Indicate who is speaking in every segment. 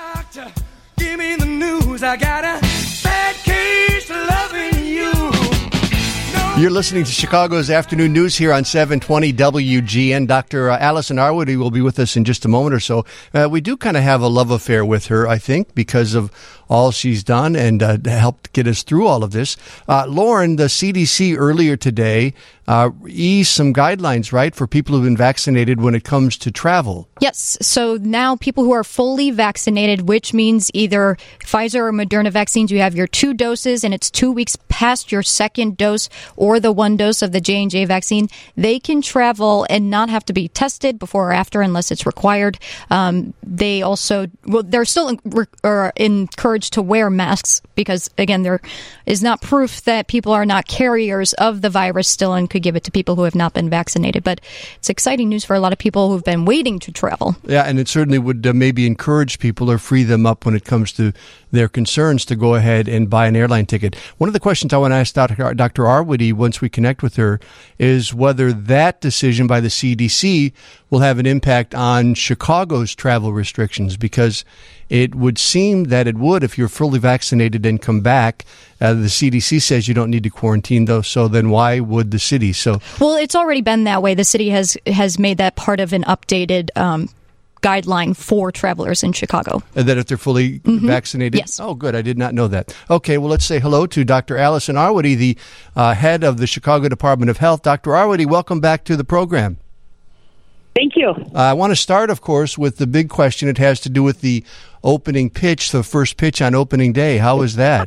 Speaker 1: Doctor, give me the news. I got a bad case of loving you.
Speaker 2: You're listening to Chicago's Afternoon News here on 720 WGN. Dr. Allison Arwady will be with us in just a moment or so. We do kind of have a love affair with her, I think, because of all she's done and helped get us through all of this. Lauren, the CDC earlier today eased some guidelines, right, for people who've been vaccinated when it comes to travel.
Speaker 3: Yes. So now people who are fully vaccinated, which means either Pfizer or Moderna vaccines, you have your 2 doses and it's 2 weeks past your second dose or the 1 dose of the J&J vaccine, they can travel and not have to be tested before or after unless it's required. They also, they're still encouraged to wear masks because, again, there is not proof that people are not carriers of the virus still and could give it to people who have not been vaccinated. But it's exciting news for a lot of people who've been waiting to travel.
Speaker 2: Yeah, and it certainly would maybe encourage people or free them up when it comes to their concerns to go ahead and buy an airline ticket. One of the questions I want to ask Dr. Arwady once we connect with her is whether that decision by the CDC will have an impact on Chicago's travel restrictions, because it would seem that it would if you're fully vaccinated and come back. The CDC says you don't need to quarantine, though, so then why would the city? Well,
Speaker 3: it's already been that way. The city has made that part of an updated guideline for travelers in Chicago.
Speaker 2: And that if they're fully vaccinated?
Speaker 3: Yes.
Speaker 2: Oh, good. I did not know that. Okay, well, let's say hello to Dr. Allison Arwady, the head of the Chicago Department of Health. Dr. Arwady, welcome back to the program.
Speaker 4: Thank you.
Speaker 2: I want to start, of course, with the big question. It has to do with the opening pitch, the first pitch on opening day. How was that?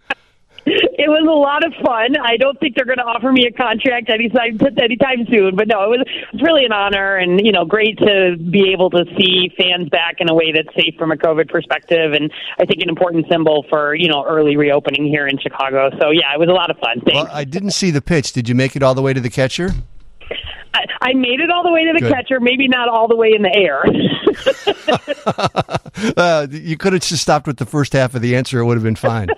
Speaker 4: It was a lot of fun. I don't think they're going to offer me a contract anytime soon, but no, it was really an honor and, great to be able to see fans back in a way that's safe from a COVID perspective, and I think an important symbol for, early reopening here in Chicago. So, yeah, it was a lot of fun. Thanks.
Speaker 2: Well, I didn't see the pitch. Did you make it all the way to the catcher?
Speaker 4: I made it all the way to the
Speaker 2: Good.
Speaker 4: catcher, maybe not all the way in the air.
Speaker 2: You could have just stopped with the first half of the answer. It would have been fine.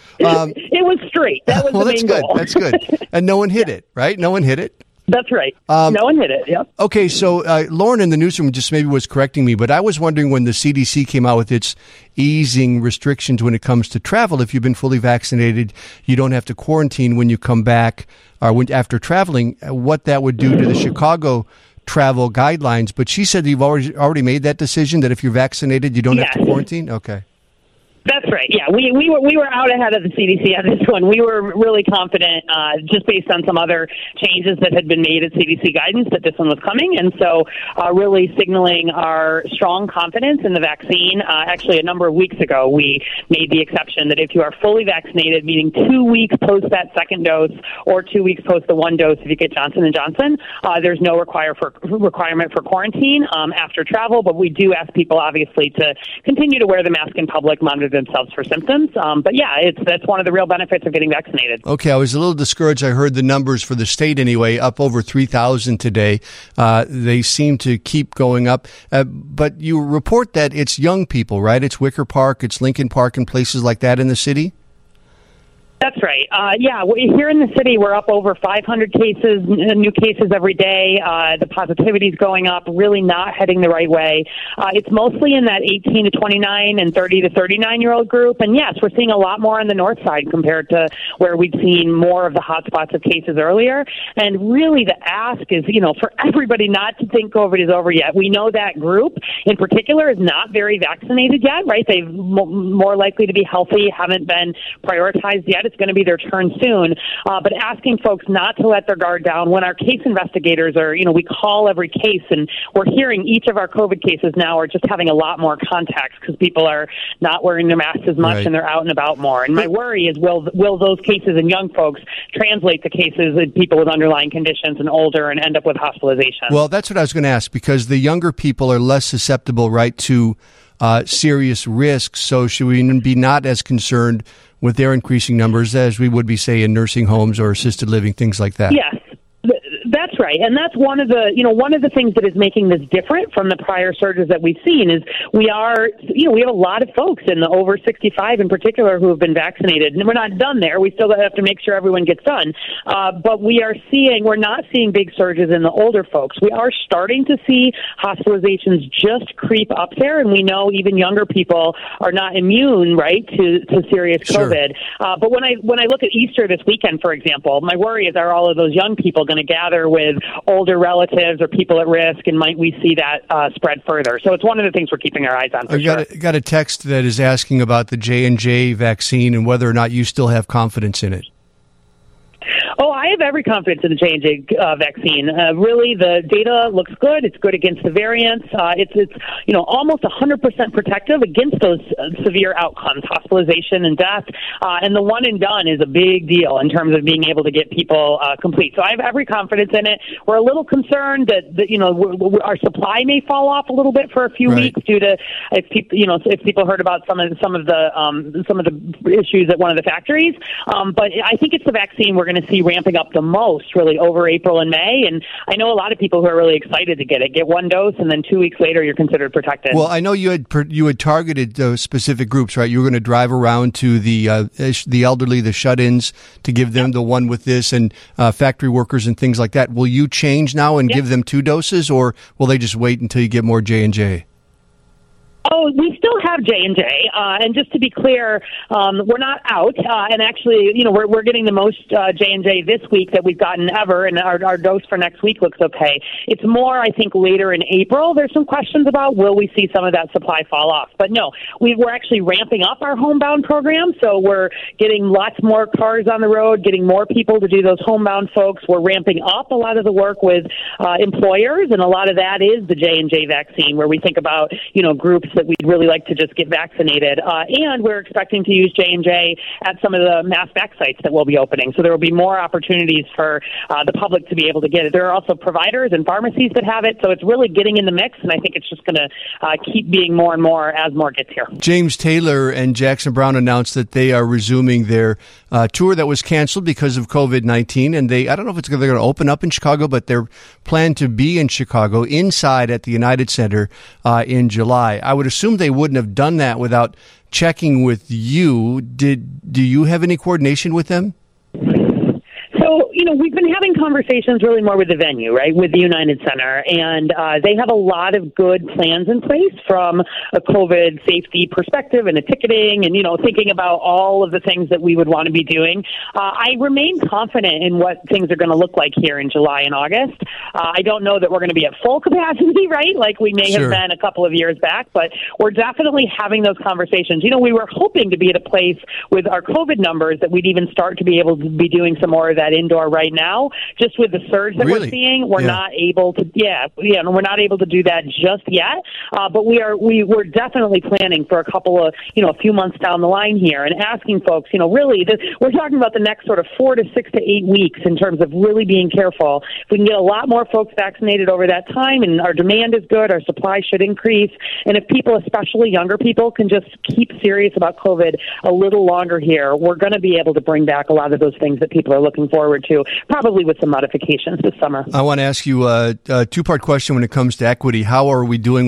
Speaker 4: It was straight. That was the main goal.
Speaker 2: That's good. And no one hit it, right? No one hit it?
Speaker 4: That's right. No one hit it, yep.
Speaker 2: Okay, so Lauren in the newsroom just maybe was correcting me, but I was wondering when the CDC came out with its easing restrictions when it comes to travel, if you've been fully vaccinated, you don't have to quarantine when you come back or after traveling, what that would do to the Chicago travel guidelines. But she said you've already made that decision that if you're vaccinated, you don't have to quarantine? Okay.
Speaker 4: That's right. Yeah, we were out ahead of the CDC on this one. We were really confident, just based on some other changes that had been made at CDC guidance, that this one was coming, and so really signaling our strong confidence in the vaccine. Actually, a number of weeks ago, we made the exception that if you are fully vaccinated, meaning 2 weeks post that second dose or 2 weeks post the 1 dose if you get Johnson & Johnson, there's no requirement for quarantine after travel. But we do ask people, obviously, to continue to wear the mask in public, monitor themselves for symptoms. But yeah, that's one of the real benefits of getting vaccinated.
Speaker 2: Okay, I was a little discouraged. I heard the numbers for the state anyway, up over 3,000 today. They seem to keep going up. But you report that it's young people, right? It's Wicker Park, it's Lincoln Park, and places like that in the city?
Speaker 4: That's right. Here in the city, we're up over 500 cases, new cases every day. The positivity is going up, really not heading the right way. It's mostly in that 18 to 29 and 30 to 39-year-old group. And yes, we're seeing a lot more on the north side compared to where we'd seen more of the hotspots of cases earlier. And really the ask is, for everybody not to think COVID is over yet. We know that group in particular is not very vaccinated yet, right? They're more likely to be healthy, haven't been prioritized yet. It's going to be their turn soon. But asking folks not to let their guard down. When our case investigators are, we call every case, and we're hearing each of our COVID cases now are just having a lot more contacts because people are not wearing their masks as much, right, and they're out and about more. And my worry is, will those cases in young folks translate to cases in people with underlying conditions and older and end up with hospitalization?
Speaker 2: Well, that's what I was going to ask, because the younger people are less susceptible, right, to serious risks. So should we be not as concerned with their increasing numbers as we would be, say, in nursing homes or assisted living, things like that?
Speaker 4: Yes. That's right. And that's one of the things that is making this different from the prior surges that we've seen is we have a lot of folks in the over 65 in particular who have been vaccinated. And we're not done there. We still have to make sure everyone gets done. But we're not seeing big surges in the older folks. We are starting to see hospitalizations just creep up there. And we know even younger people are not immune, right, to serious COVID. Sure. But when I look at Easter this weekend, for example, my worry is, are all of those young people going to gather with older relatives or people at risk, and might we see that spread further? So it's one of the things we're keeping our eyes on.
Speaker 2: I got a text that is asking about the J&J vaccine and whether or not you still have confidence in it.
Speaker 4: Oh, I have every confidence in the J&J vaccine. Really, the data looks good. It's good against the variants. It's almost 100% protective against those severe outcomes, hospitalization and death. And the one and done is a big deal in terms of being able to get people complete. So I have every confidence in it. We're a little concerned that our supply may fall off a little bit for a few weeks due to if people heard about some of the issues at one of the factories. But I think it's the vaccine we're going to see ramping up the most, really, over April and May. And I know a lot of people who are really excited to get it. Get one dose, and then 2 weeks later, you're considered protected.
Speaker 2: Well, I know you had targeted specific groups, right? You were going to drive around to the elderly, the shut-ins, to give them the one with this, and factory workers and things like that. Will you change now and give them 2 doses, or will they just wait until you get more J&J?
Speaker 4: Oh, we still have J&J, and just to be clear, we're not out. And actually, we're getting the most J&J this week that we've gotten ever, and our dose for next week looks okay. It's more, I think, later in April. There's some questions about will we see some of that supply fall off. But no, we're actually ramping up our homebound program, so we're getting lots more cars on the road, getting more people to do those homebound folks. We're ramping up a lot of the work with employers, and a lot of that is the J&J vaccine, where we think about groups that we'd really like to just get vaccinated. And we're expecting to use J&J at some of the mass vac sites that will be opening. So there will be more opportunities for the public to be able to get it. There are also providers and pharmacies that have it. So it's really getting in the mix. And I think it's just going to keep being more and more as more gets here. James
Speaker 2: Taylor and Jackson Browne announced that they are resuming their tour that was canceled because of COVID-19. And I don't know if they're going to open up in Chicago, but they're planned to be in Chicago inside at the United Center in July. I would assume they wouldn't have done that without checking with you. Do you have any coordination with them?
Speaker 4: So, we've been having conversations really more with the venue, right, with the United Center, and they have a lot of good plans in place from a COVID safety perspective and a ticketing and, thinking about all of the things that we would want to be doing. I remain confident in what things are going to look like here in July and August. I don't know that we're going to be at full capacity, right, like we may have been a couple of years back, but we're definitely having those conversations. We were hoping to be at a place with our COVID numbers that we'd even start to be able to be doing some more of that indoor right now. Just with the surge that we're seeing, we're not able to. We're not able to do that just yet. But we're definitely planning for a couple of a few months down the line here, and asking folks, really, we're talking about the next sort of 4 to 6 to 8 weeks in terms of really being careful. If we can get a lot more folks vaccinated over that time, and our demand is good, our supply should increase, and if people, especially younger people, can just keep serious about COVID a little longer here, we're going to be able to bring back a lot of those things that people are looking forward to, probably with some modifications this summer.
Speaker 2: I want to ask you a two-part question when it comes to equity. How are we doing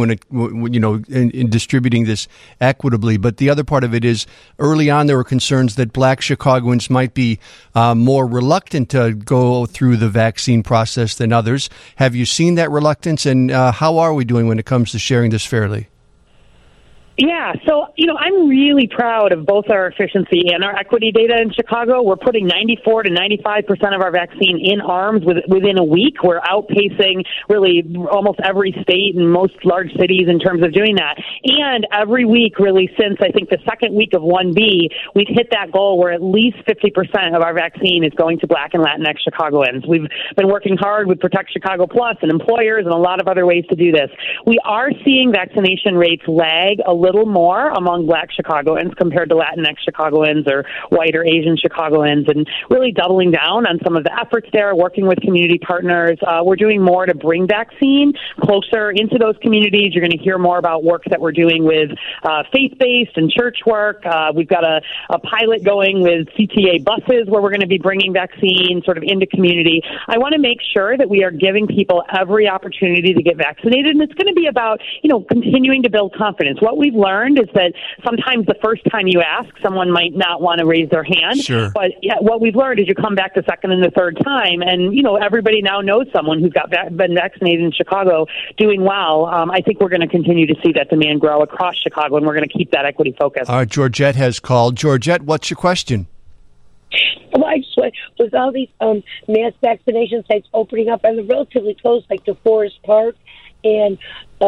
Speaker 2: in distributing this equitably? But the other part of it is, early on there were concerns that Black Chicagoans might be more reluctant to go through the vaccine process than others. Have you seen that reluctance, and how are we doing when it comes to sharing this fairly?
Speaker 4: Yeah, so, I'm really proud of both our efficiency and our equity data in Chicago. We're putting 94 to 95% of our vaccine in arms within a week. We're outpacing really almost every state and most large cities in terms of doing that. And every week, really, since I think the second week of 1B, we've hit that goal where at least 50% of our vaccine is going to Black and Latinx Chicagoans. We've been working hard with Protect Chicago Plus and employers and a lot of other ways to do this. We are seeing vaccination rates lag a little more among Black Chicagoans compared to Latinx Chicagoans or white or Asian Chicagoans, and really doubling down on some of the efforts there, working with community partners. We're doing more to bring vaccine closer into those communities. You're going to hear more about work that we're doing with faith-based and church work. We've got a pilot going with CTA buses where we're going to be bringing vaccine sort of into community. I want to make sure that we are giving people every opportunity to get vaccinated, and it's going to be about, continuing to build confidence. What we've learned is that sometimes the first time you ask, someone might not want to raise their hand.
Speaker 2: Sure.
Speaker 4: But what we've learned is you come back the second and the third time, and, everybody now knows someone who's been vaccinated in Chicago doing well. I think we're going to continue to see that demand grow across Chicago, and we're going to keep that equity focus.
Speaker 2: All right, Georgette has called. Georgette, what's your question?
Speaker 5: Well, I just want, with all these mass vaccination sites opening up, and they're relatively close, like to Forest Park and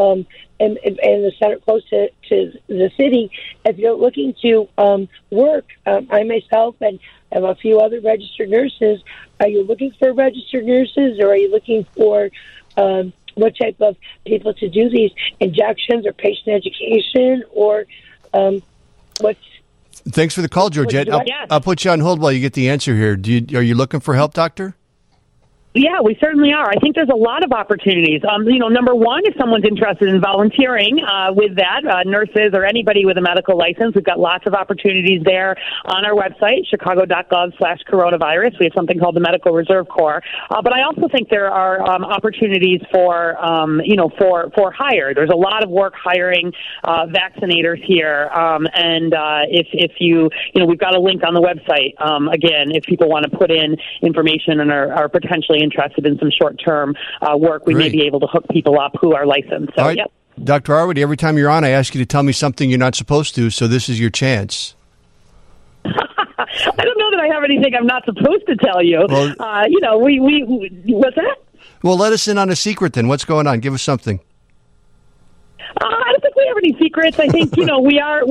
Speaker 5: the center close to the city, if you're looking to work, I myself and have a few other registered nurses, are you looking for registered nurses, or are you looking for what type of people to do these injections or patient education, or what's...
Speaker 2: Thanks for the call, Georgette. I'll put you on hold while you get the answer here. Are you looking for help, doctor?
Speaker 4: Yeah, we certainly are. I think there's a lot of opportunities. Number one, if someone's interested in volunteering with that, nurses or anybody with a medical license, we've got lots of opportunities there on our website, chicago.gov/coronavirus. We have something called the Medical Reserve Corps. But I also think there are opportunities for hire. There's a lot of work hiring vaccinators here. If we've got a link on the website. Again, if people want to put in information and are potentially interested in some short-term work, we may be able to hook people up who are licensed. So,
Speaker 2: all right. Yep. Dr. Arwady, every time you're on, I ask you to tell me something you're not supposed to, so this is your chance.
Speaker 4: I don't know that I have anything I'm not supposed to tell you. Well, what's that?
Speaker 2: Well, let us in on a secret then. What's going on? Give us something.
Speaker 4: I don't think we have any secrets. I think we're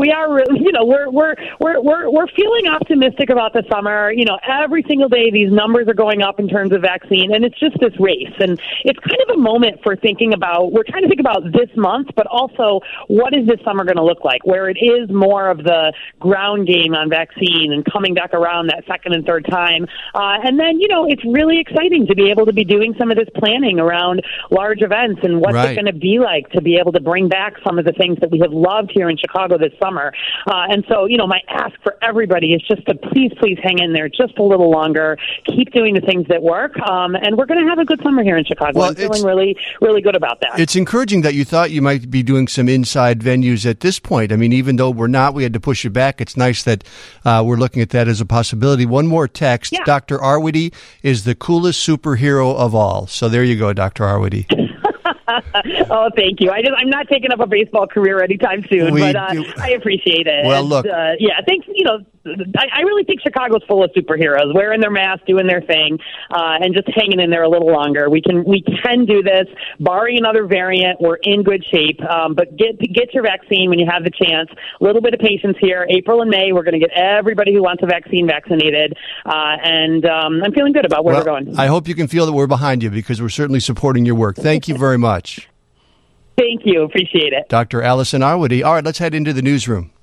Speaker 4: feeling optimistic about the summer. Every single day these numbers are going up in terms of vaccine, and it's just this race. And it's kind of a moment for thinking about. We're trying to think about this month, but also what is this summer going to look like, where it is more of the ground game on vaccine and coming back around that second and third time. And then it's really exciting to be able to be doing some of this planning around large events and what's it going to be like to be able to bring back some of the things that we have loved here in Chicago this summer. And so, my ask for everybody is just to please hang in there just a little longer. Keep doing the things that work. And we're going to have a good summer here in Chicago.
Speaker 2: Well,
Speaker 4: I'm feeling really, really good about that.
Speaker 2: It's encouraging that you thought you might be doing some inside venues at this point. I mean, even though we're not, we had to push it back. It's nice that we're looking at that as a possibility. One more text. Yeah. Dr. Arwady is the coolest superhero of all. So there you go, Dr. Arwady.
Speaker 4: Oh, thank you. I'm not taking up a baseball career anytime soon, but I appreciate it.
Speaker 2: Well, look.
Speaker 4: Thanks. I really think Chicago's full of superheroes, wearing their masks, doing their thing, and just hanging in there a little longer. We can do this. Barring another variant, we're in good shape. But get your vaccine when you have the chance. A little bit of patience here. April and May, we're going to get everybody who wants a vaccine vaccinated, and I'm feeling good about where we're going.
Speaker 2: I hope you can feel that we're behind you, because we're certainly supporting your work. Thank you very much.
Speaker 4: Thank you. Appreciate it.
Speaker 2: Dr. Allison Arwady. All right, let's head into the newsroom.